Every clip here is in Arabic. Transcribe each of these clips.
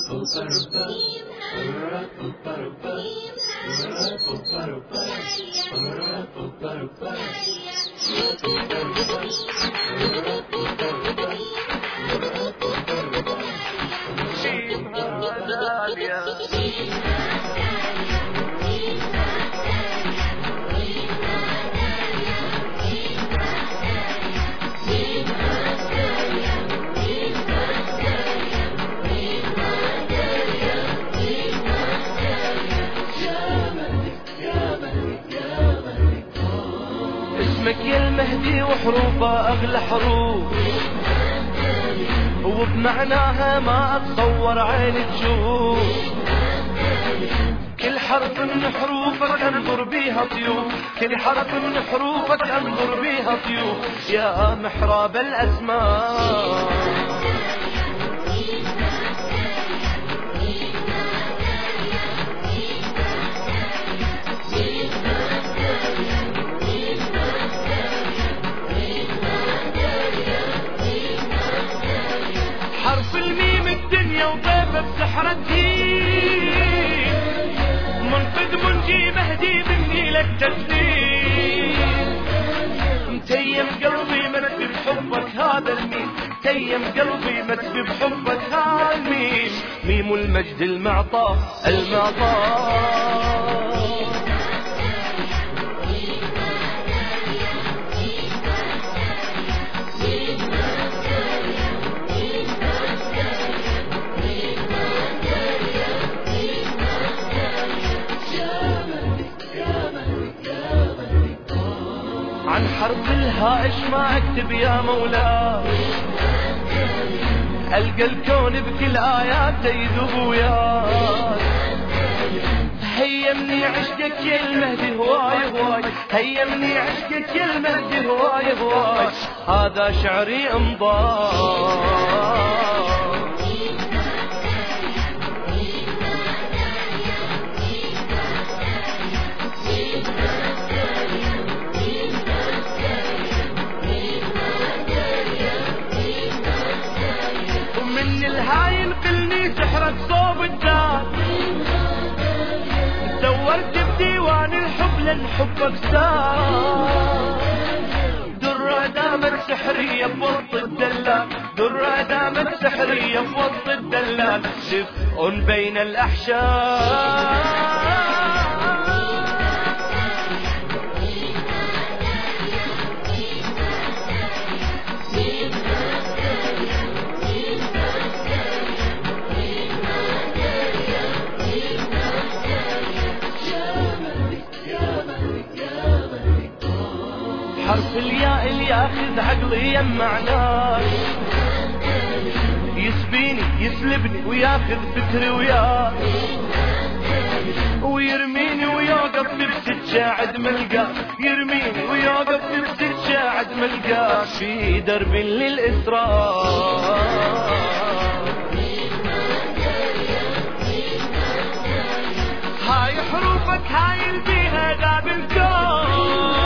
اسمك يا المهدي وحروفه أغلى حروف، وبمعناها ما أتصور عيني تشوف. كل حرف من حروفك أنظر بيها طيوف، كل حرف من حروفك أنظر بيها طيوف. يا محراب الأسماء حرف الميم الدنيا وطيبة بسحرتي، منقذ منجي مهدي مني لك تسليم. متيم قلبي متبي بحبك هذا الميم، متيم قلبي متبي بحبك هذا الميم. ميم المجد المعطى المعطى. عن حرف الهاء ايش ما اكتب يا مولاي، القى الكون بكل اياته يذوب وياي. هيمني عشقك يا المهدي هواي هواي، هيمني عشقك يا المهدي هواي هواي. هذا شعري امضاء. الهاي ينقلني سحرك صوب الدار، دورت بديوان الحب لن حبك سار. درة دامت سحرية بوسط الدلال، درة دامت سحرية بوسط الدلال. دفء بين الأحشاء. حرف الياء اللي ياخذ عقلي يمعناه، يسبيني يسلبني وياخذ فكري وياه، ويرميني ويوقف ببسة شاعد ملقاه، يرميني ويوقف ببسة شاعد ملقاه. في درب للإسراء. هاي حروفك هاي البيها ذاب الكون،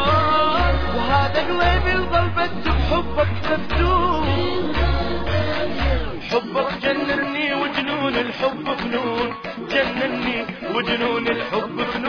قلبي الظلبت بحبك مفتون. حبك جنني وجنون الحب فنون، جنني وجنون الحب فنون.